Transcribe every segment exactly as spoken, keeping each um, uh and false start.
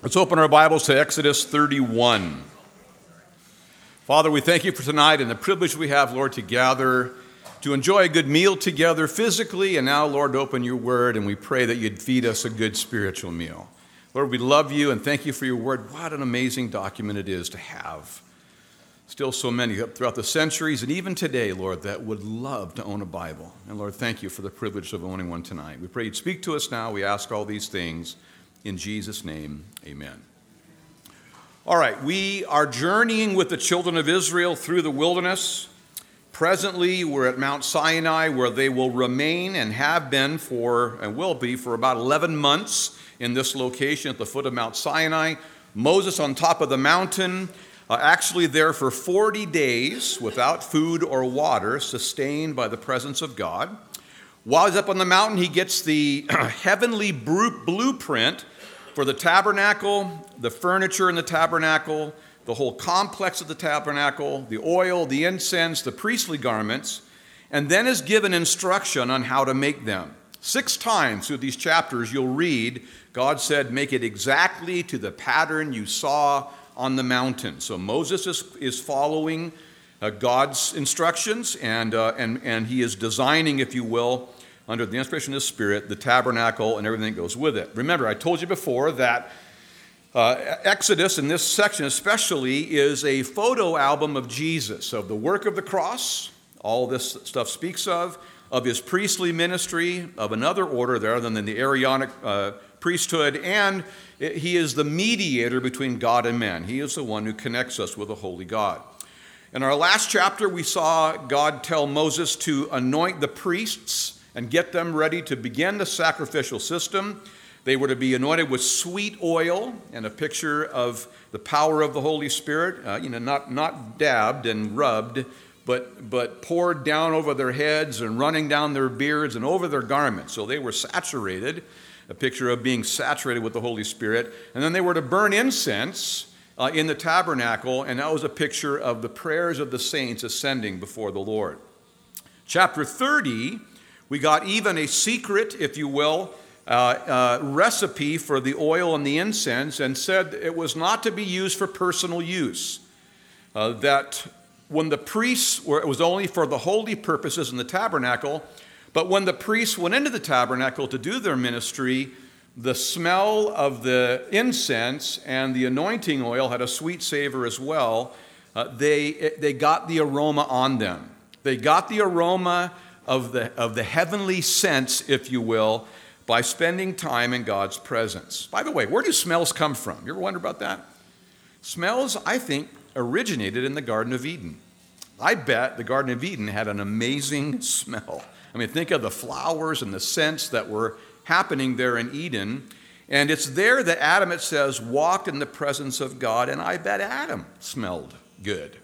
Let's open our Bibles to Exodus thirty-one. Father, we thank you for tonight and the privilege we have, Lord, to gather, to enjoy a good meal together physically, and now, Lord, to open your word, and we pray that you'd feed us a good spiritual meal. Lord, we love you and thank you for your word. What an amazing document it is to have. Still so many throughout the centuries and even today, Lord, that would love to own a Bible. And Lord, thank you for the privilege of owning one tonight. We pray you'd speak to us now. We ask all these things in Jesus' name, amen. All right, we are journeying with the children of Israel through the wilderness. Presently, we're at Mount Sinai, where they will remain and have been for, and will be for about eleven months in this location at the foot of Mount Sinai. Moses on top of the mountain, uh, actually there for forty days without food or water, sustained by the presence of God. While he's up on the mountain, he gets the heavenly blueprint for the tabernacle, the furniture in the tabernacle, the whole complex of the tabernacle, the oil, the incense, the priestly garments, and then is given instruction on how to make them. Six times through these chapters you'll read, God said, make it exactly to the pattern you saw on the mountain. So Moses is, is following uh, God's instructions, and, uh, and, and he is designing, if you will, under the inspiration of the Spirit, the tabernacle and everything that goes with it. Remember, I told you before that uh, Exodus, in this section especially, is a photo album of Jesus, of the work of the cross, all this stuff speaks of, of his priestly ministry, of another order there than the Aaronic uh, priesthood, and he is the mediator between God and man. He is the one who connects us with a holy God. In our last chapter, we saw God tell Moses to anoint the priests and get them ready to begin the sacrificial system. They were to be anointed with sweet oil, and a picture of the power of the Holy Spirit, uh, you know, not, not dabbed and rubbed, but, but poured down over their heads and running down their beards and over their garments. So they were saturated, a picture of being saturated with the Holy Spirit. And then they were to burn incense uh, in the tabernacle, and that was a picture of the prayers of the saints ascending before the Lord. Chapter thirty, we got even a secret, if you will, uh, uh, recipe for the oil and the incense, and said it was not to be used for personal use. Uh, that when the priests were, it was only for the holy purposes in the tabernacle, but when the priests went into the tabernacle to do their ministry, the smell of the incense and the anointing oil had a sweet savor as well. Uh, they, they got the aroma on them. They got the aroma of the, of the heavenly sense, if you will, by spending time in God's presence. By the way, where do smells come from? You ever wonder about that? Smells, I think, originated in the Garden of Eden. I bet the Garden of Eden had an amazing smell. I mean, think of the flowers and the scents that were happening there in Eden. And it's there that Adam, it says, walked in the presence of God, and I bet Adam smelled good.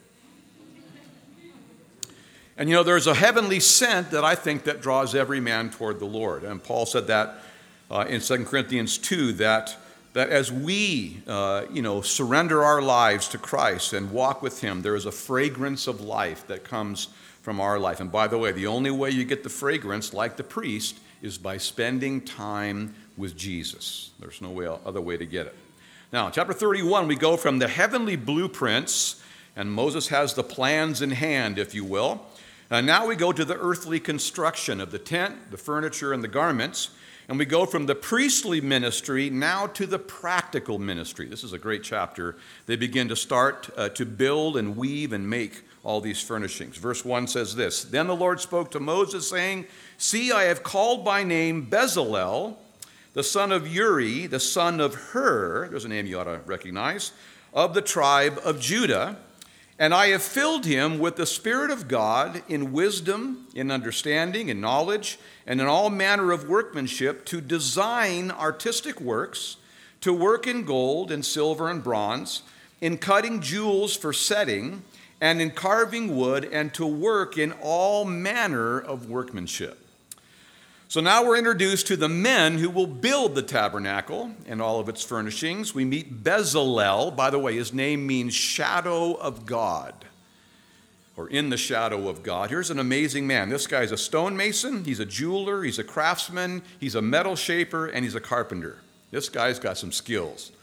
And you know, there's a heavenly scent that I think that draws every man toward the Lord. And Paul said that uh, in Second Corinthians two, that, that as we, uh, you know, surrender our lives to Christ and walk with him, there is a fragrance of life that comes from our life. And by the way, the only way you get the fragrance, like the priest, is by spending time with Jesus. There's no way, other way to get it. Now, chapter thirty-one, we go from the heavenly blueprints, and Moses has the plans in hand, if you will. And now we go to the earthly construction of the tent, the furniture, and the garments. And we go from the priestly ministry now to the practical ministry. This is a great chapter. They begin to start uh, to build and weave and make all these furnishings. Verse one says this, Then the Lord spoke to Moses, saying, See, I have called by name Bezalel, the son of Uri, the son of Hur, there's a name you ought to recognize, of the tribe of Judah, and I have filled him with the Spirit of God in wisdom, in understanding, in knowledge, and in all manner of workmanship to design artistic works, to work in gold and silver and bronze, in cutting jewels for setting, and in carving wood, and to work in all manner of workmanship. So now we're introduced to the men who will build the tabernacle and all of its furnishings. We meet Bezalel. By the way, his name means shadow of God, or in the shadow of God. Here's an amazing man. This guy's a stonemason, he's a jeweler, he's a craftsman, he's a metal shaper, and he's a carpenter. This guy's got some skills.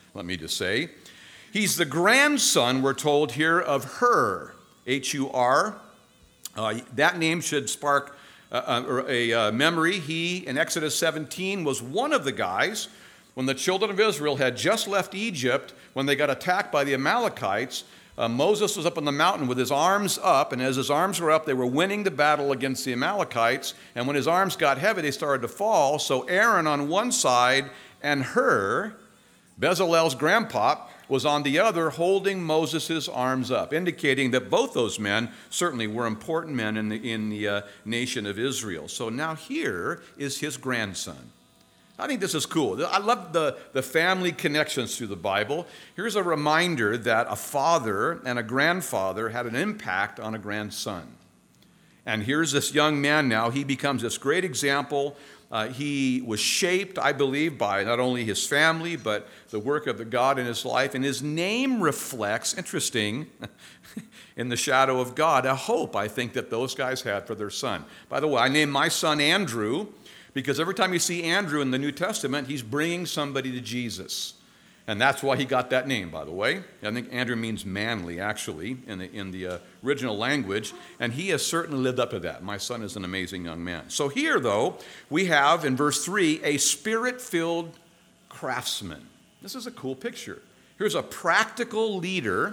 let me just say. He's the grandson, we're told here, of Hur, H U R. Uh, that name should spark uh, a, a memory. He, in Exodus seventeen, was one of the guys when the children of Israel had just left Egypt, when they got attacked by the Amalekites. Uh, Moses was up on the mountain with his arms up, and as his arms were up, they were winning the battle against the Amalekites. And when his arms got heavy, they started to fall. So Aaron on one side and Hur, Bezalel's grandpa, was on the other, holding Moses' arms up, indicating that both those men certainly were important men in the, in the uh, nation of Israel. So now here is his grandson. I think this is cool. I love the, the family connections through the Bible. Here's a reminder that a father and a grandfather had an impact on a grandson. And here's this young man now. He becomes this great example. Uh, he was shaped, I believe, by not only his family, but the work of the God in his life. And his name reflects, interesting, in the shadow of God, a hope, I think, that those guys had for their son. By the way, I named my son Andrew, because every time you see Andrew in the New Testament, he's bringing somebody to Jesus. And that's why he got that name, by the way. I think Andrew means manly, actually, in the, in the uh, original language. And he has certainly lived up to that. My son is an amazing young man. So here, though, we have, in verse three, a spirit-filled craftsman. This is a cool picture. Here's a practical leader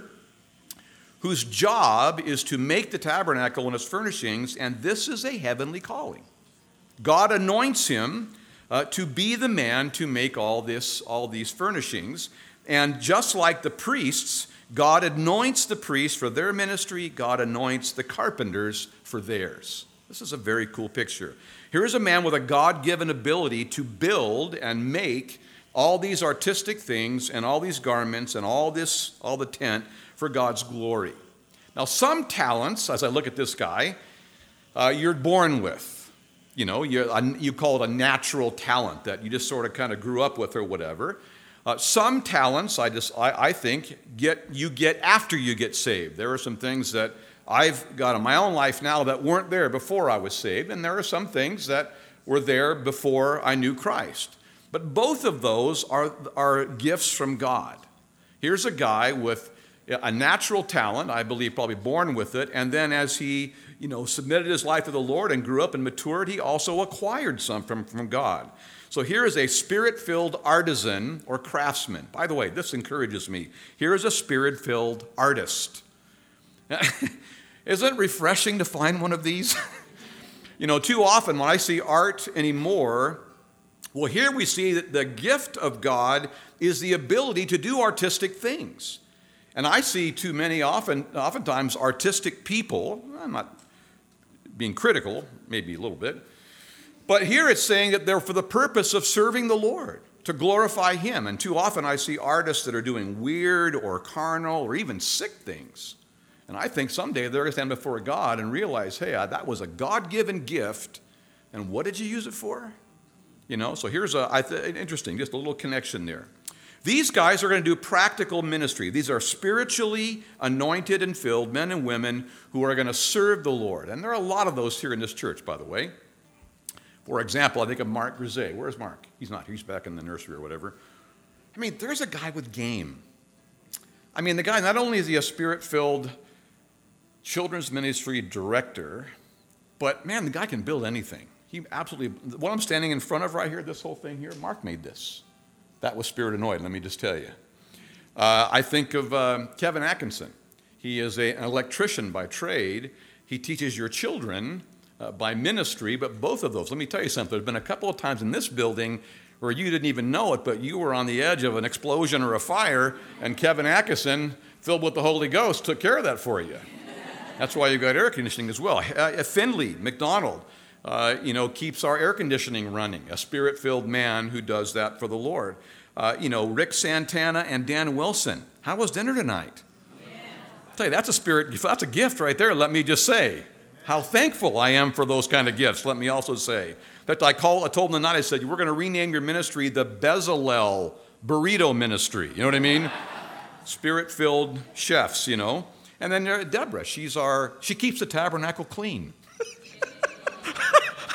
whose job is to make the tabernacle and its furnishings, and this is a heavenly calling. God anoints him uh, to be the man to make all this, all these furnishings. And just like the priests, God anoints the priests for their ministry. God anoints the carpenters for theirs. This is a very cool picture. Here is a man with a God-given ability to build and make all these artistic things and all these garments and all this, all the tent for God's glory. Now, some talents, as I look at this guy, uh, you're born with. You know, you you call it a natural talent that you just sort of kind of grew up with or whatever. Uh, some talents, I just I, I think, get you get after you get saved. There are some things that I've got in my own life now that weren't there before I was saved, and there are some things that were there before I knew Christ. But both of those are are gifts from God. Here's a guy with a natural talent, I believe, probably born with it, and then as he you know, submitted his life to the Lord and grew up and matured, he also acquired some from, from God. So here is a spirit-filled artisan or craftsman. By the way, this encourages me. Here is a spirit-filled artist. Isn't it refreshing to find one of these? You know, too often when I see art anymore, well, here we see that the gift of God is the ability to do artistic things. And I see too many, often, oftentimes, artistic people. I'm not being critical, maybe a little bit. But here it's saying that they're for the purpose of serving the Lord, to glorify Him. And too often I see artists that are doing weird or carnal or even sick things. And I think someday they're going to stand before God and realize, hey, that was a God-given gift. And what did you use it for? You know, so here's a, I th- interesting, just a little connection there. These guys are going to do practical ministry. These are spiritually anointed and filled men and women who are going to serve the Lord. And there are a lot of those here in this church, by the way. For example, I think of Mark Grisey. Where's Mark? He's not. He's back in the nursery or whatever. I mean, there's a guy with game. I mean, the guy, not only is he a spirit-filled children's ministry director, but, man, the guy can build anything. He absolutely, what I'm standing in front of right here, this whole thing here, Mark made this. That was spirit anointed, let me just tell you. Uh, I think of uh, Kevin Atkinson. He is a, an electrician by trade. He teaches your children uh, by ministry, but both of those, let me tell you something. There's been a couple of times in this building where you didn't even know it, but you were on the edge of an explosion or a fire, and Kevin Atkinson, filled with the Holy Ghost, took care of that for you. That's why you got air conditioning as well. Uh, Finley McDonald, uh, you know, keeps our air conditioning running, a spirit-filled man who does that for the Lord. Uh, you know, Rick Santana and Dan Wilson. How was dinner tonight? Yeah. I'll tell you, that's a spirit, that's a gift right there, let me just say. How thankful I am for those kind of gifts, let me also say. In fact, I, called, I told them tonight, I said, we're going to rename your ministry the Bezalel Burrito Ministry. You know what I mean? Spirit-filled chefs, you know. And then there, Deborah, she's our, she keeps the tabernacle clean.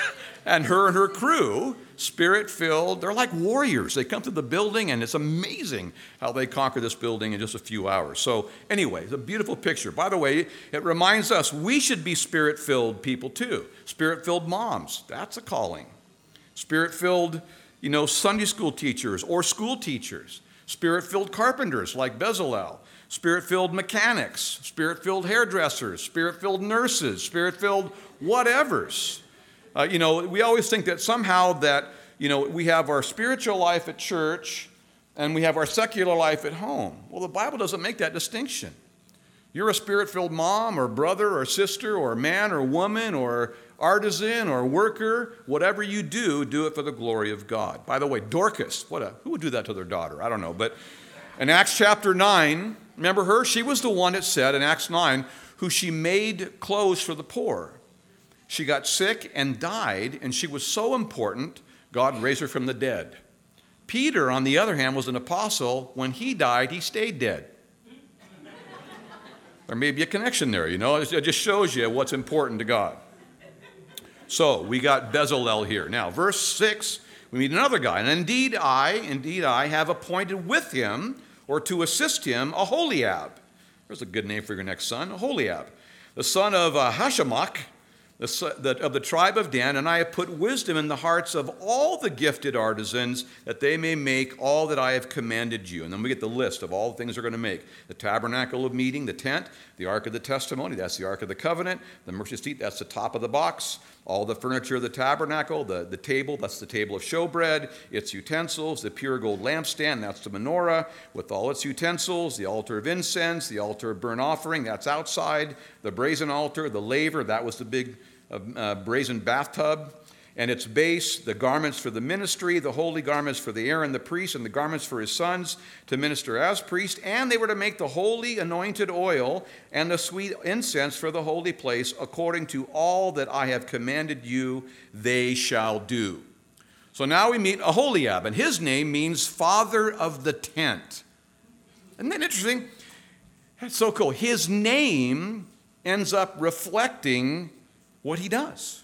and her and her crew, Spirit-filled, they're like warriors. They come to the building, and it's amazing how they conquer this building in just a few hours. So anyway, it's a beautiful picture. By the way, it reminds us we should be Spirit-filled people too. Spirit-filled moms, that's a calling. Spirit-filled, you know, Sunday school teachers or school teachers. Spirit-filled carpenters like Bezalel. Spirit-filled mechanics. Spirit-filled hairdressers. Spirit-filled nurses. Spirit-filled whatevers. Uh, you know, we always think that somehow that, you know, we have our spiritual life at church and we have our secular life at home. Well, the Bible doesn't make that distinction. You're a Spirit-filled mom or brother or sister or man or woman or artisan or worker. Whatever you do, do it for the glory of God. By the way, Dorcas, what a, who would do that to their daughter? I don't know. But in Acts chapter nine, remember her? She was the one that said in Acts nine, who she made clothes for the poor. She got sick and died, and she was so important, God raised her from the dead. Peter, on the other hand, was an apostle. When he died, he stayed dead. There may be a connection there, you know. It just shows you what's important to God. So we got Bezalel here. Now, verse six, we meet another guy. And indeed I, indeed I have appointed with him, or to assist him, Aholiab. There's a good name for your next son, Aholiab, the son of uh, Hashamach, The, the, of the tribe of Dan, and I have put wisdom in the hearts of all the gifted artisans, that they may make all that I have commanded you. And then we get the list of all the things they're going to make. The tabernacle of meeting, the tent, the ark of the testimony, that's the ark of the covenant, the mercy seat, that's the top of the box, all the furniture of the tabernacle, the, the table, that's the table of showbread, its utensils, the pure gold lampstand, that's the menorah, with all its utensils, the altar of incense, the altar of burnt offering, that's outside, the brazen altar, the laver, that was the big a uh, brazen bathtub, and its base, the garments for the ministry, the holy garments for the Aaron the priest, and the garments for his sons to minister as priest, and they were to make the holy anointed oil and the sweet incense for the holy place, according to all that I have commanded you, they shall do. So now we meet Aholiab, and his name means father of the tent. Isn't that interesting? That's so cool. His name ends up reflecting what he does.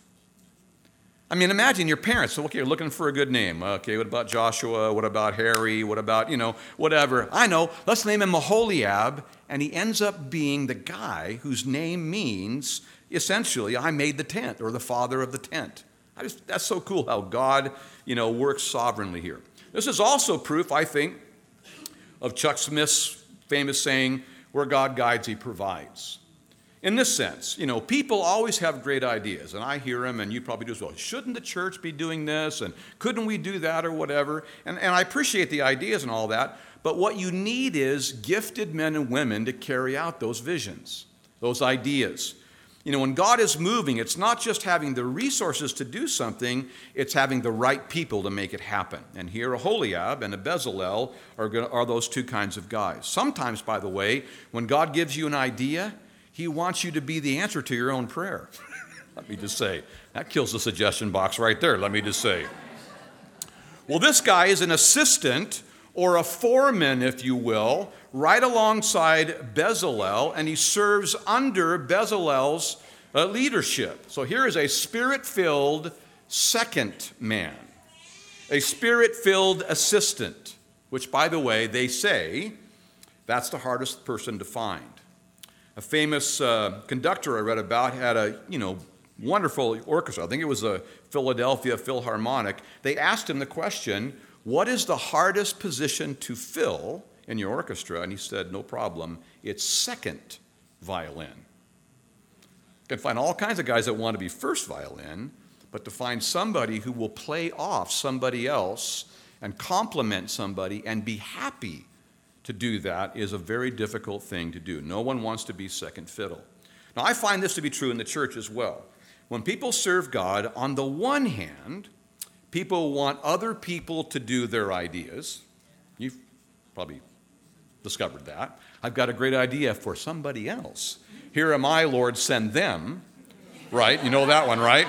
I mean, imagine your parents. So, okay, you're looking for a good name. Okay, what about Joshua? What about Harry? What about, you know, whatever. I know, let's name him Aholiab, and he ends up being the guy whose name means, essentially, I made the tent, or the father of the tent. I just, that's so cool how God, you know, works sovereignly here. This is also proof, I think, of Chuck Smith's famous saying, where God guides, he provides. In this sense, you know, people always have great ideas, and I hear them, and you probably do as well. Shouldn't the church be doing this, and couldn't we do that, or whatever? And, and I appreciate the ideas and all that, but what you need is gifted men and women to carry out those visions, those ideas. You know, when God is moving, it's not just having the resources to do something, it's having the right people to make it happen. And here, Aholiab and a Bezalel are, gonna, are those two kinds of guys. Sometimes, by the way, when God gives you an idea, he wants you to be the answer to your own prayer. Let me just say, that kills the suggestion box right there, let me just say. Well, this guy is an assistant or a foreman, if you will, right alongside Bezalel, and he serves under Bezalel's uh, leadership. So here is a spirit-filled second man, a spirit-filled assistant, which, by the way, they say that's the hardest person to find. A famous uh, conductor I read about had a, you know, wonderful orchestra. I think it was a Philadelphia Philharmonic. They asked him the question, what is the hardest position to fill in your orchestra? And he said, no problem, it's second violin. You can find all kinds of guys that want to be first violin, but to find somebody who will play off somebody else and complement somebody and be happy to do that is a very difficult thing to do. No one wants to be second fiddle. Now, I find this to be true in the church as well. When people serve God, on the one hand, people want other people to do their ideas. You've probably discovered that. I've got a great idea for somebody else. Here am I, Lord, send them. Right? You know that one, right?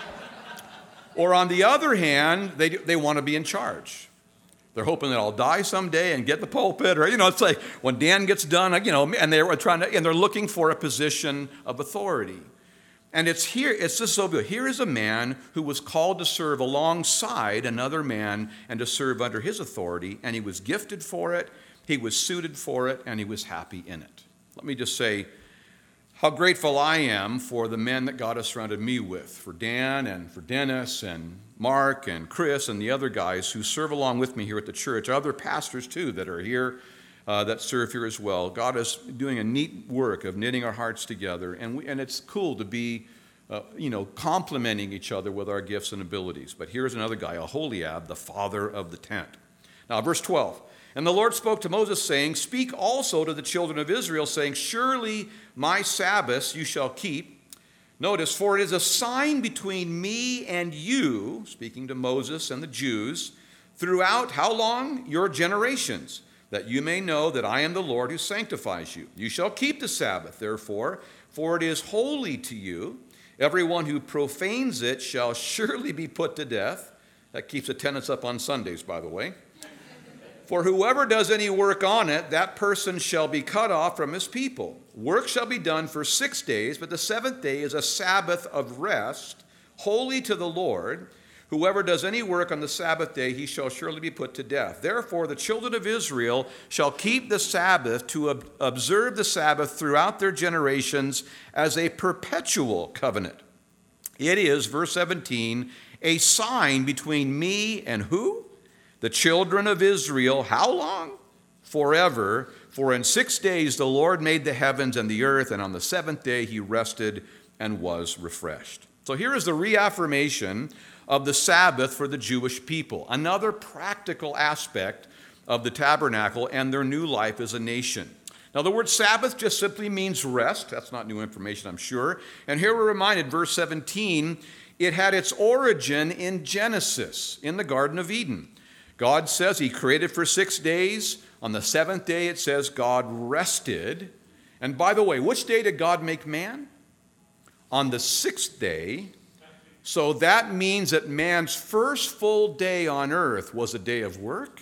Or on the other hand, they, they want to be in charge. They're hoping that I'll die someday and get the pulpit, or, you know, it's like when Dan gets done, you know, and they're trying to, and they're looking for a position of authority. And it's here, it's just so good. Here is a man who was called to serve alongside another man and to serve under his authority, and he was gifted for it, he was suited for it, and he was happy in it. Let me just say how grateful I am for the men that God has surrounded me with, for Dan and for Dennis and Mark and Chris and the other guys who serve along with me here at the church, other pastors too that are here, uh, that serve here as well. God is doing a neat work of knitting our hearts together, and we, and it's cool to be, uh, you know, complementing each other with our gifts and abilities. But here's another guy, Aholiab, the father of the tent. Now, verse twelve. And the Lord spoke to Moses, saying, Speak also to the children of Israel, saying, Surely my Sabbaths you shall keep. Notice, for it is a sign between me and you, speaking to Moses and the Jews, throughout how long? Your generations, that you may know that I am the Lord who sanctifies you. You shall keep the Sabbath, therefore, for it is holy to you. Everyone who profanes it shall surely be put to death. That keeps attendance up on Sundays, by the way. For whoever does any work on it, that person shall be cut off from his people. Work shall be done for six days, but the seventh day is a Sabbath of rest, holy to the Lord. Whoever does any work on the Sabbath day, he shall surely be put to death. Therefore, the children of Israel shall keep the Sabbath to ob- observe the Sabbath throughout their generations as a perpetual covenant. It is, verse seventeen, a sign between me and who? The children of Israel. How long? Forever. For in six days the Lord made the heavens and the earth, and on the seventh day he rested and was refreshed. So here is the reaffirmation of the Sabbath for the Jewish people, another practical aspect of the tabernacle and their new life as a nation. Now, the word Sabbath just simply means rest. That's not new information, I'm sure. And here we're reminded, verse seventeen, it had its origin in Genesis, in the Garden of Eden. God says he created for six days. On the seventh day, it says God rested. And by the way, which day did God make man? On the sixth day. So that means that man's first full day on earth was a day of work.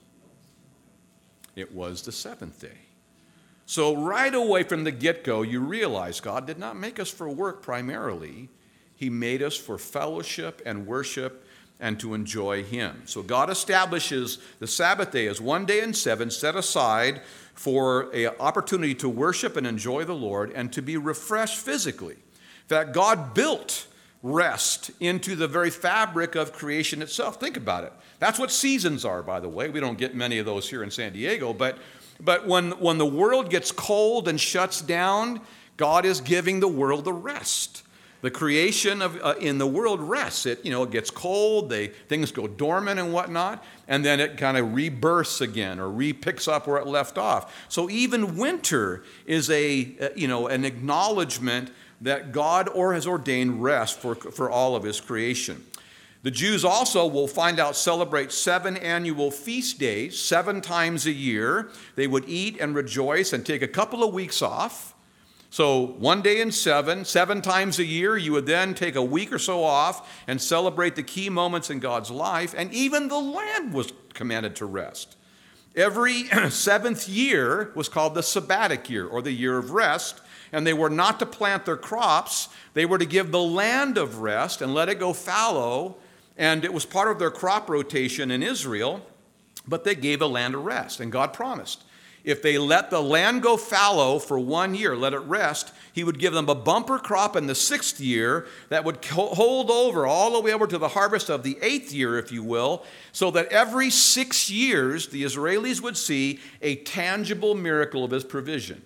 It was the seventh day. So right away from the get-go, you realize God did not make us for work primarily. He made us for fellowship and worship and to enjoy him. So God establishes the Sabbath day as one day in seven set aside for an opportunity to worship and enjoy the Lord and to be refreshed physically. In fact, God built rest into the very fabric of creation itself. Think about it. That's what seasons are, by the way. We don't get many of those here in San Diego, but, but when, when the world gets cold and shuts down, God is giving the world a rest. The creation of uh, in the world rests. It, you know, it gets cold, they, things go dormant and whatnot, and then it kind of rebirths again or re-picks up where it left off. So even winter is a, uh, you know, an acknowledgement that God or has ordained rest for, for all of his creation. The Jews also, will find out, celebrate seven annual feast days, seven times a year. They would eat and rejoice and take a couple of weeks off. So one day in seven, seven times a year, you would then take a week or so off and celebrate the key moments in God's life. And even the land was commanded to rest. Every seventh year was called the sabbatic year, or the year of rest. And they were not to plant their crops. They were to give the land of rest and let it go fallow. And it was part of their crop rotation in Israel. But they gave the land a rest. And God promised, if they let the land go fallow for one year, let it rest, he would give them a bumper crop in the sixth year that would hold over all the way over to the harvest of the eighth year, if you will, so that every six years the Israelis would see a tangible miracle of his provision.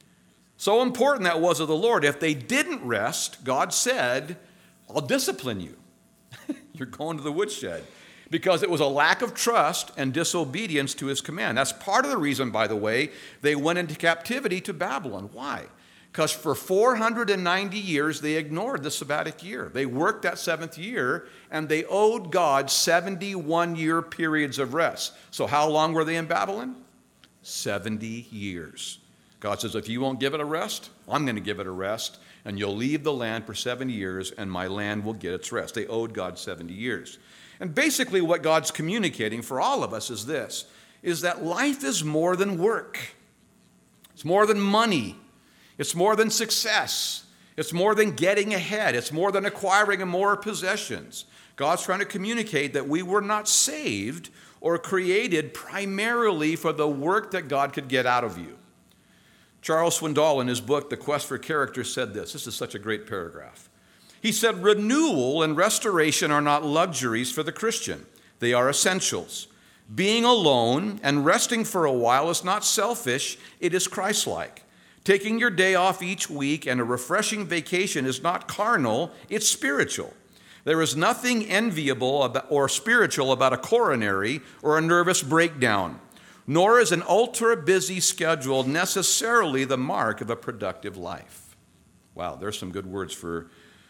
So important that was of the Lord. If they didn't rest, God said, I'll discipline you. You're going to the woodshed. Because it was a lack of trust and disobedience to his command. That's part of the reason, by the way, they went into captivity to Babylon. Why? Because for four hundred ninety years, they ignored the sabbatic year. They worked that seventh year, and they owed God seventy-one year periods of rest. So how long were they in Babylon? seventy years. God says, if you won't give it a rest, I'm going to give it a rest, and you'll leave the land for seventy years, and my land will get its rest. They owed God seventy years. And basically what God's communicating for all of us is this, is that life is more than work. It's more than money. It's more than success. It's more than getting ahead. It's more than acquiring more possessions. God's trying to communicate that we were not saved or created primarily for the work that God could get out of you. Charles Swindoll, in his book, The Quest for Character, said this. This is such a great paragraph. He said, renewal and restoration are not luxuries for the Christian. They are essentials. Being alone and resting for a while is not selfish, it is Christ-like. Taking your day off each week and a refreshing vacation is not carnal, it's spiritual. There is nothing enviable about, or spiritual about a coronary or a nervous breakdown, nor is an ultra-busy schedule necessarily the mark of a productive life. Wow, there's some good words for,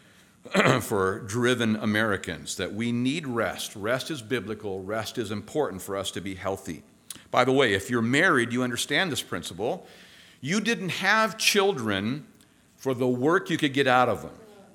for driven Americans, that we need rest. Rest is biblical. Rest is important for us to be healthy. By the way, if you're married, you understand this principle. You didn't have children for the work you could get out of them.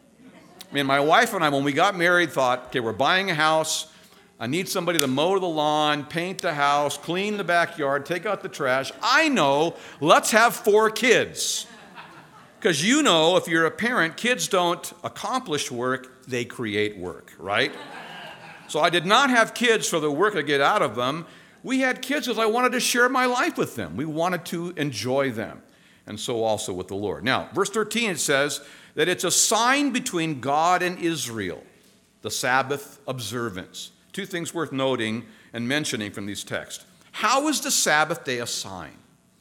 I mean, my wife and I, when we got married, thought, okay, we're buying a house. I need somebody to mow the lawn, paint the house, clean the backyard, take out the trash. I know, let's have four kids. Because you know, if you're a parent, kids don't accomplish work, they create work, right? So I did not have kids for the work I get out of them. We had kids because I wanted to share my life with them. We wanted to enjoy them. And so also with the Lord. Now, verse thirteen, it says that it's a sign between God and Israel, the Sabbath observance. Two things worth noting and mentioning from these texts. How is the Sabbath day a sign?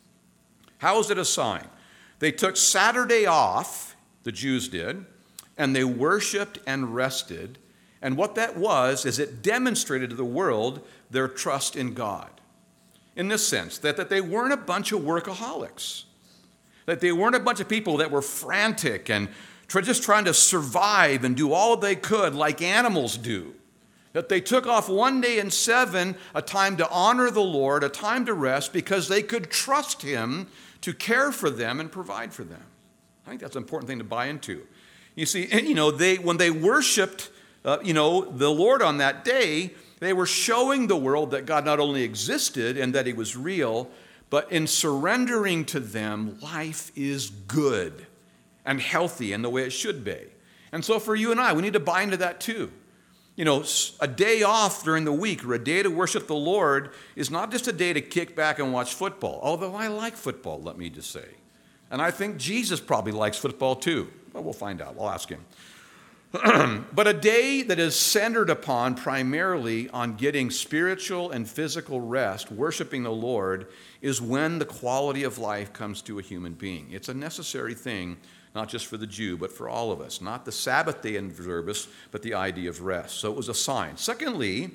How is it a sign? They took Saturday off, the Jews did, and they worshiped and rested. And what that was is it demonstrated to the world their trust in God. In this sense, that, that they weren't a bunch of workaholics. That they weren't a bunch of people that were frantic and just trying to survive and do all they could like animals do. That they took off one day in seven, a time to honor the Lord, a time to rest, because they could trust Him to care for them and provide for them. I think that's an important thing to buy into. You see, you know, they when they worshiped, uh, you know, the Lord on that day, they were showing the world that God not only existed and that He was real, but in surrendering to them, life is good and healthy in the way it should be. And so for you and I, we need to buy into that too. You know, a day off during the week or a day to worship the Lord is not just a day to kick back and watch football, although I like football, let me just say. And I think Jesus probably likes football too. But we'll find out. I'll ask Him. But a day that is centered upon primarily on getting spiritual and physical rest, worshiping the Lord, is when the quality of life comes to a human being. It's a necessary thing, not just for the Jew, but for all of us. Not the Sabbath day observance, but the idea of rest. So it was a sign. Secondly,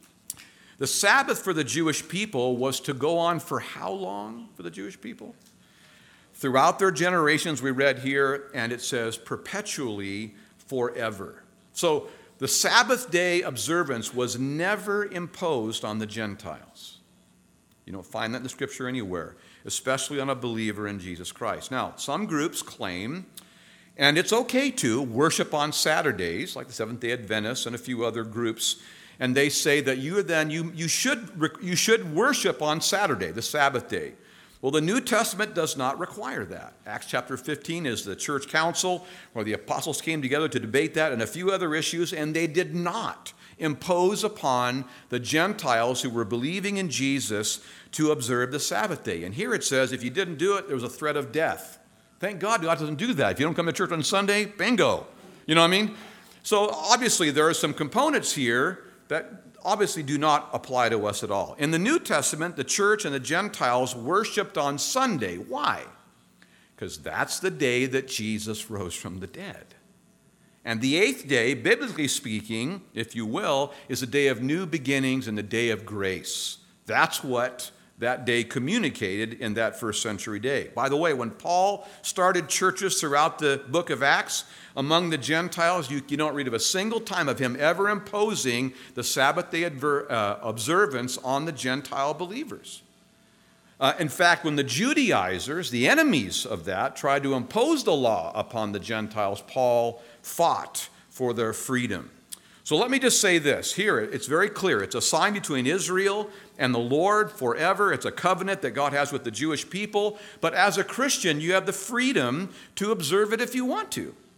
the Sabbath for the Jewish people was to go on for how long for the Jewish people? Throughout their generations, we read here, and it says perpetually forever. So the Sabbath day observance was never imposed on the Gentiles. You don't find that in the Scripture anywhere, especially on a believer in Jesus Christ. Now, some groups claim, and it's okay to, worship on Saturdays, like the Seventh-day Adventists and a few other groups, and they say that you then you you should you should worship on Saturday, the Sabbath day. Well, the New Testament does not require that. Acts chapter fifteen is the church council where the apostles came together to debate that and a few other issues, and they did not impose upon the Gentiles who were believing in Jesus to observe the Sabbath day. And here it says if you didn't do it, there was a threat of death. Thank God God doesn't do that. If you don't come to church on Sunday, bingo. You know what I mean? So obviously there are some components here that obviously do not apply to us at all. In the New Testament, the church and the Gentiles worshiped on Sunday. Why? Because that's the day that Jesus rose from the dead. And the eighth day, biblically speaking, if you will, is a day of new beginnings and the day of grace. That's what that day communicated in that first century day. By the way, when Paul started churches throughout the book of Acts, among the Gentiles, you, you don't read of a single time of him ever imposing the Sabbath day adver, uh, observance on the Gentile believers. Uh, in fact, when the Judaizers, the enemies of that, tried to impose the law upon the Gentiles, Paul fought for their freedom. So let me just say this. Here, it's very clear. It's a sign between Israel and the Lord forever. It's a covenant that God has with the Jewish people. But as a Christian, you have the freedom to observe it if you want to.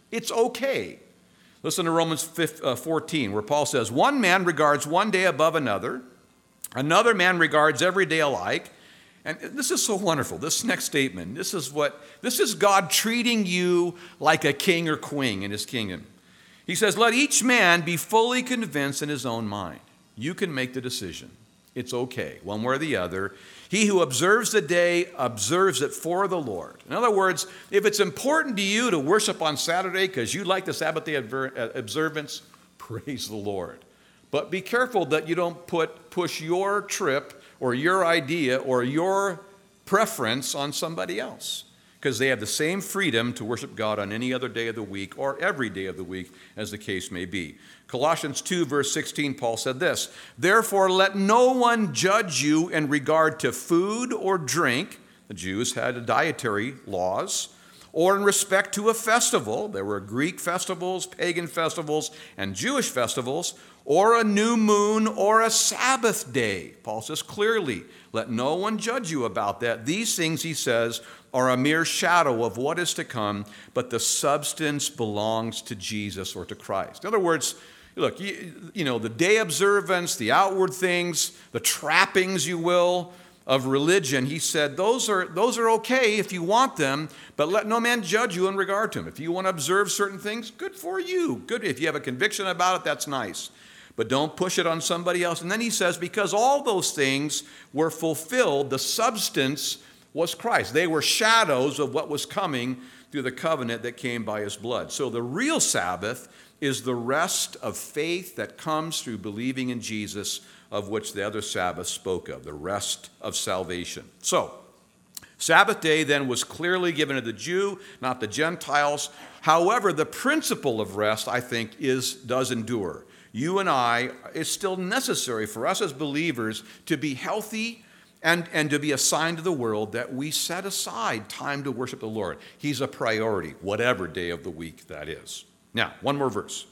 It's okay. Listen to Romans fourteen, where Paul says, one man regards one day above another, another man regards every day alike. And this is so wonderful, this next statement. This is what, this is God treating you like a king or queen in his kingdom. He says, let each man be fully convinced in his own mind. You can make the decision. It's okay, one way or the other. He who observes the day observes it for the Lord. In other words, if it's important to you to worship on Saturday because you like the Sabbath day observance, praise the Lord. But be careful that you don't put push your trip or your idea or your preference on somebody else, because they have the same freedom to worship God on any other day of the week or every day of the week, as the case may be. Colossians two, verse sixteen, Paul said this, therefore let no one judge you in regard to food or drink. The Jews had dietary laws. Or in respect to a festival. There were Greek festivals, pagan festivals, and Jewish festivals, or a new moon or a Sabbath day. Paul says clearly, let no one judge you about that. These things, he says, are a mere shadow of what is to come, but the substance belongs to Jesus or to Christ. In other words, look, you, you know, the day observance, the outward things, the trappings, you will, of religion, he said, those are, those are okay if you want them, but let no man judge you in regard to them. If you want to observe certain things, good for you. Good. If you have a conviction about it, that's nice. But don't push it on somebody else. And then he says, because all those things were fulfilled, the substance was Christ. They were shadows of what was coming through the covenant that came by his blood. So the real Sabbath is the rest of faith that comes through believing in Jesus, of which the other Sabbath spoke of, the rest of salvation. So, Sabbath day then was clearly given to the Jew, not the Gentiles. However, the principle of rest, I think, is does endure. You and I, it's still necessary for us as believers to be healthy and, and to be a sign to the world that we set aside time to worship the Lord. He's a priority, whatever day of the week that is. Now, one more verse.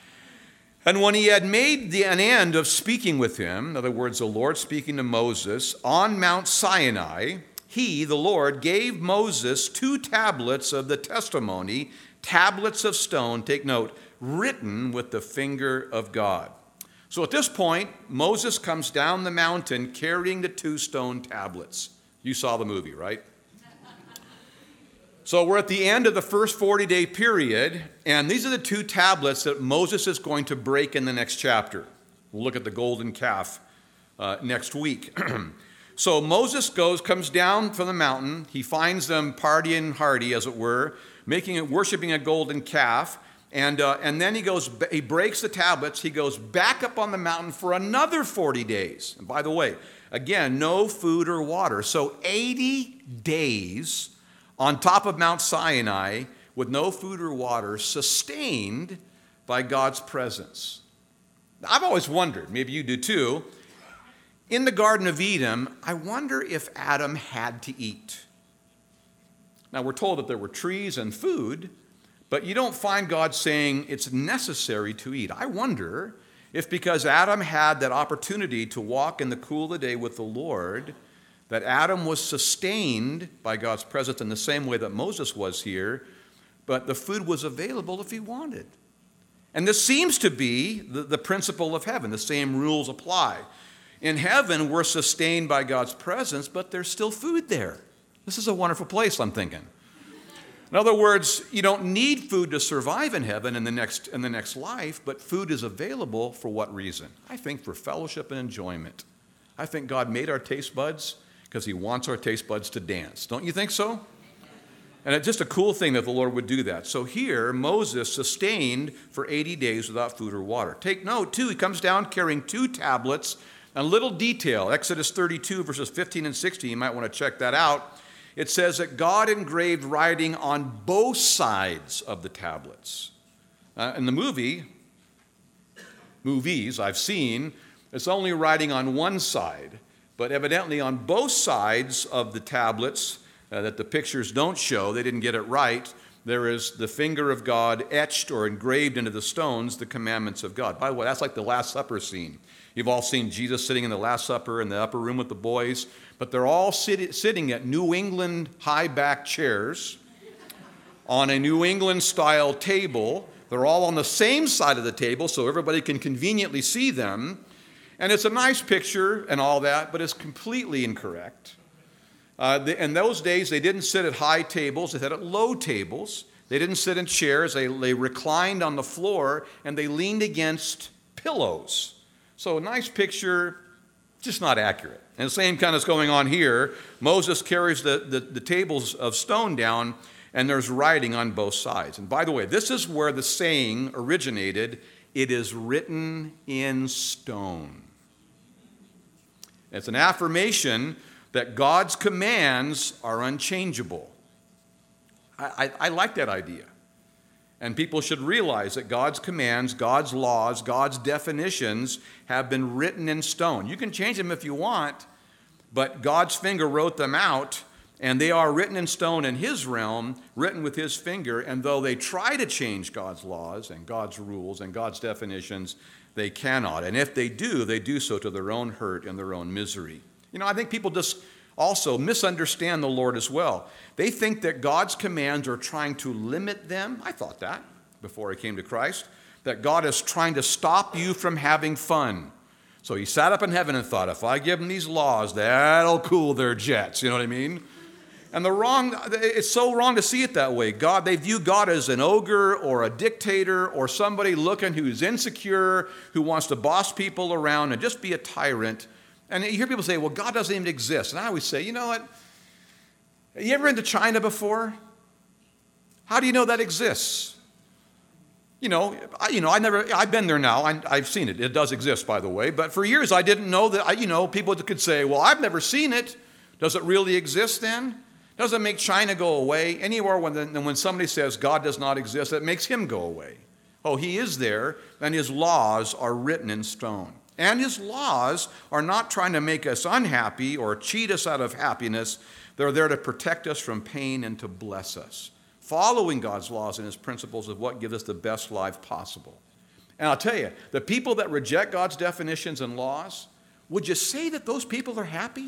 And when he had made the, an end of speaking with him, in other words, the Lord speaking to Moses, on Mount Sinai, he, the Lord, gave Moses two tablets of the testimony, tablets of stone, take note, written with the finger of God. So at this point, Moses comes down the mountain carrying the two stone tablets. You saw the movie, right? So we're at the end of the first forty-day period, and these are the two tablets that Moses is going to break in the next chapter. We'll look at the golden calf uh, next week. So Moses goes, comes down from the mountain. He finds them partying hardy, as it were, making it, worshiping a golden calf, and uh, and then he goes, he breaks the tablets. He goes back up on the mountain for another forty days. And by the way, again, no food or water. So eighty days on top of Mount Sinai with no food or water, sustained by God's presence. I've always wondered, maybe you do too, in the Garden of Eden, I wonder if Adam had to eat. Now, we're told that there were trees and food, but you don't find God saying it's necessary to eat. I wonder if because Adam had that opportunity to walk in the cool of the day with the Lord, that Adam was sustained by God's presence in the same way that Moses was here, but the food was available if he wanted. And this seems to be the, the principle of heaven. The same rules apply. In heaven, we're sustained by God's presence, but there's still food there. This is a wonderful place, I'm thinking. In other words, you don't need food to survive in heaven in the next, in the next life, but food is available for what reason? I think for fellowship and enjoyment. I think God made our taste buds because he wants our taste buds to dance. Don't you think so? And it's just a cool thing that the Lord would do that. So here, Moses sustained for eighty days without food or water. Take note, too, he comes down carrying two tablets. A little detail, Exodus thirty-two, verses fifteen and sixteen, you might want to check that out. It says that God engraved writing on both sides of the tablets. Uh, in the movie, movies I've seen, it's only writing on one side. But evidently on both sides of the tablets uh, that the pictures don't show, they didn't get it right, there is the finger of God etched or engraved into the stones, the commandments of God. By the way, that's like the Last Supper scene. You've all seen Jesus sitting in the Last Supper in the upper room with the boys, but they're all sit- sitting at New England high-back chairs on a New England-style table. They're all on the same side of the table so everybody can conveniently see them. And it's a nice picture and all that, but it's completely incorrect. Uh, the, in those days, they didn't sit at high tables. They sat at low tables. They didn't sit in chairs. They, they reclined on the floor, and they leaned against pillows. So a nice picture, just not accurate. And the same kind is going on here. Moses carries the, the, the tables of stone down, and there's writing on both sides. And by the way, this is where the saying originated, "It is written in stone." It's an affirmation that God's commands are unchangeable. I, I, I like that idea. And people should realize that God's commands, God's laws, God's definitions have been written in stone. You can change them if you want, but God's finger wrote them out, and they are written in stone in His realm, written with His finger, and though they try to change God's laws and God's rules and God's definitions, they cannot. And if they do, they do so to their own hurt and their own misery. You know, I think people just also misunderstand the Lord as well. They think that God's commands are trying to limit them. I thought that before I came to Christ, that God is trying to stop you from having fun. So He sat up in heaven and thought, if I give them these laws, that'll cool their jets. You know what I mean? And the wrong, it's so wrong to see it that way. God, they view God as an ogre or a dictator or somebody looking who's insecure, who wants to boss people around and just be a tyrant. And you hear people say, well, God doesn't even exist. And I always say, you know what? Have you ever been to China before? How do you know that exists? You know, I, you know, I never, I've been there now. I, I've seen it. It does exist, by the way. But for years, I didn't know that, I, you know, people could say, well, I've never seen it. Does it really exist then? Doesn't make China go away anywhere when, the, when somebody says God does not exist, that makes Him go away. Oh, He is there, and His laws are written in stone. And His laws are not trying to make us unhappy or cheat us out of happiness. They're there to protect us from pain and to bless us. Following God's laws and His principles is what gives us the best life possible. And I'll tell you, the people that reject God's definitions and laws, would you say that those people are happy?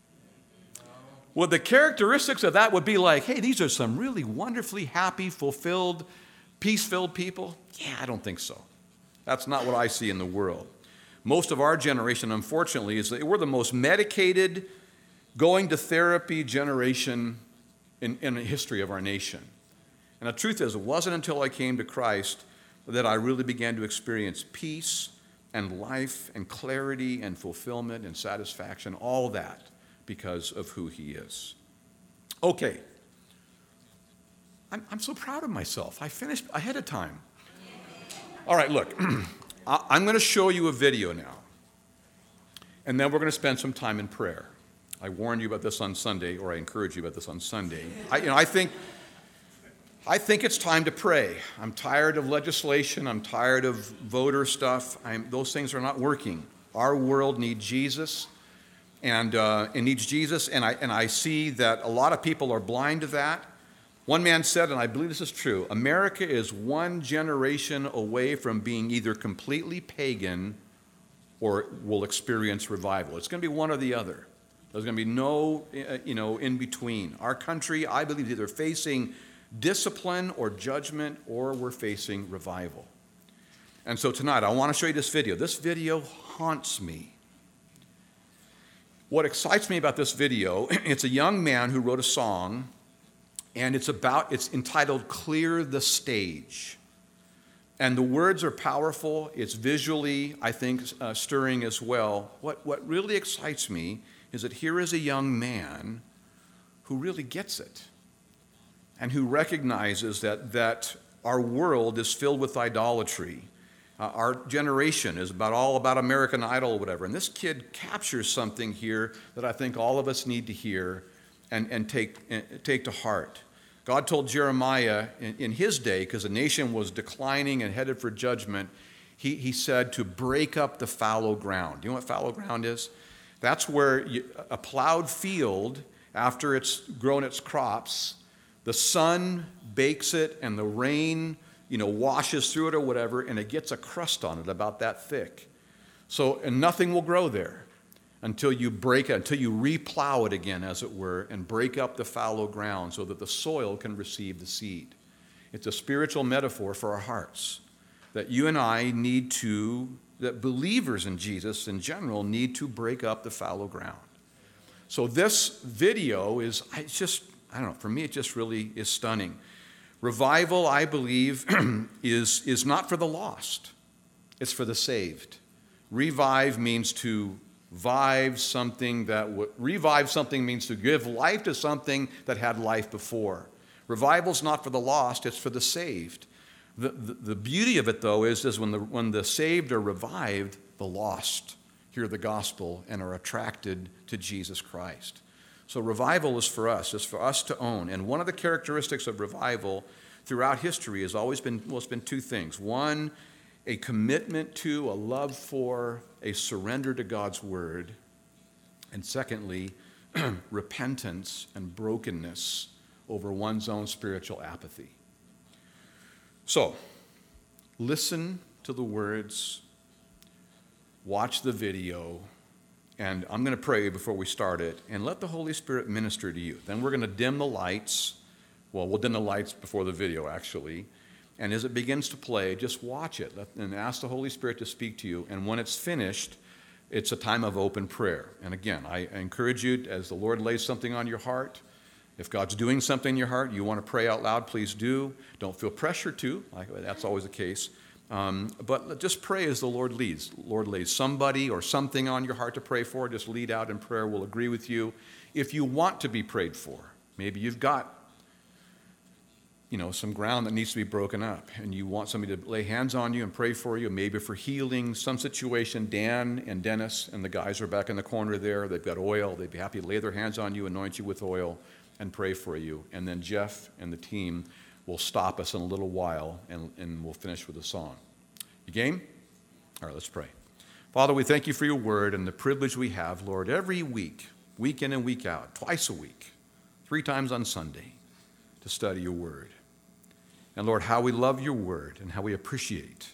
Well, the characteristics of that would be like, hey, these are some really wonderfully happy, fulfilled, peace-filled people. Yeah, I don't think so. That's not what I see in the world. Most of our generation, unfortunately, is that we're the most medicated, going to therapy generation in, in the history of our nation. And the truth is, it wasn't until I came to Christ that I really began to experience peace and life and clarity and fulfillment and satisfaction, all that, because of who He is. Okay. I'm, I'm so proud of myself. I finished ahead of time. All right, look. I'm going to show you a video now. And then we're going to spend some time in prayer. I warned you about this on Sunday, or I encouraged you about this on Sunday. I, you know, I think, I think it's time to pray. I'm tired of legislation. I'm tired of voter stuff. I'm, those things are not working. Our world needs Jesus. And uh, it needs Jesus, and I, and I see that a lot of people are blind to that. One man said, and I believe this is true, America is one generation away from being either completely pagan or will experience revival. It's going to be one or the other. There's going to be no, uh, you know, in between. Our country, I believe, is either facing discipline or judgment, or we're facing revival. And so tonight, I want to show you this video. This video haunts me. What excites me about this video, it's a young man who wrote a song, and it's about, it's entitled Clear the Stage. And the words are powerful. It's visually, I think, uh, stirring as well. What, what really excites me is that here is a young man who really gets it and who recognizes that, that our world is filled with idolatry. Uh, our generation is about all about American Idol or whatever. And this kid captures something here that I think all of us need to hear and, and take, and take to heart. God told Jeremiah in, in his day, because the nation was declining and headed for judgment, he, he said to break up the fallow ground. You know what fallow ground is? That's where you, a plowed field, after it's grown its crops, the sun bakes it and the rain you know, washes through it or whatever, and it gets a crust on it about that thick. So, and nothing will grow there until you break it, until you replow it again, as it were, and break up the fallow ground so that the soil can receive the seed. It's a spiritual metaphor for our hearts, that you and I need to, that believers in Jesus in general need to break up the fallow ground. So this video is, it's just, I don't know, for me it just really is stunning. Revival, I believe, is, is not for the lost. It's for the saved. Revive means to vive something that would, revive something means to give life to something that had life before. Revival's not for the lost, it's for the saved. The, the, the beauty of it, though, is, is when, the, when the saved are revived, the lost hear the gospel and are attracted to Jesus Christ. So revival is for us. It's for us to own. And one of the characteristics of revival throughout history has always been, well, it's been two things. One, a commitment to, a love for, a surrender to God's word. And secondly, repentance and brokenness over one's own spiritual apathy. So, listen to the words, watch the video, and I'm going to pray before we start it, and let the Holy Spirit minister to you. Then we're going to dim the lights. Well, we'll dim the lights before the video, actually. And as it begins to play, just watch it and ask the Holy Spirit to speak to you. And when it's finished, it's a time of open prayer. And again, I encourage you, as the Lord lays something on your heart, if God's doing something in your heart, you want to pray out loud, please do. Don't feel pressure to. Like, that's always the case. Um, but just pray as the Lord leads. Lord lays somebody or something on your heart to pray for. Just lead out in prayer. We'll agree with you. If you want to be prayed for, maybe you've got, you know, some ground that needs to be broken up, and you want somebody to lay hands on you and pray for you, maybe for healing, some situation. Dan and Dennis and the guys are back in the corner there. They've got oil. They'd be happy to lay their hands on you, anoint you with oil, and pray for you. And then Jeff and the team will stop us in a little while, and, and we'll finish with a song. You game? All right, let's pray. Father, we thank you for your word and the privilege we have, Lord, every week, week in and week out, twice a week, three times on Sunday, to study your word. And Lord, how we love your word and how we appreciate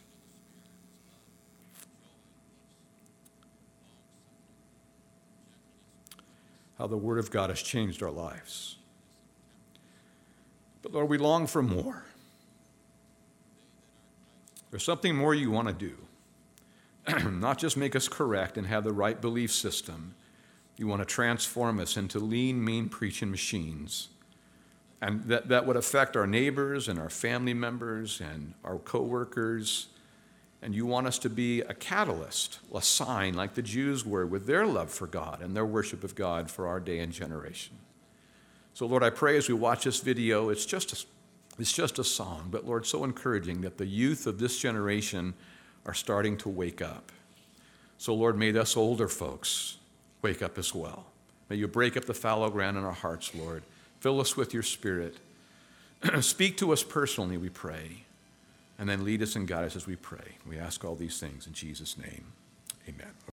how the word of God has changed our lives. But Lord, we long for more. There's something more you want to do. Not just make us correct and have the right belief system. You want to transform us into lean, mean preaching machines. And that, that would affect our neighbors and our family members and our coworkers. And you want us to be a catalyst, a sign like the Jews were with their love for God and their worship of God for our day and generation. So, Lord, I pray as we watch this video, it's just a, it's just a song, but, Lord, so encouraging that the youth of this generation are starting to wake up. So, Lord, may us older folks wake up as well. May you break up the fallow ground in our hearts, Lord. Fill us with your Spirit. Speak to us personally, we pray. And then lead us and guide us as we pray. We ask all these things in Jesus' name. Amen.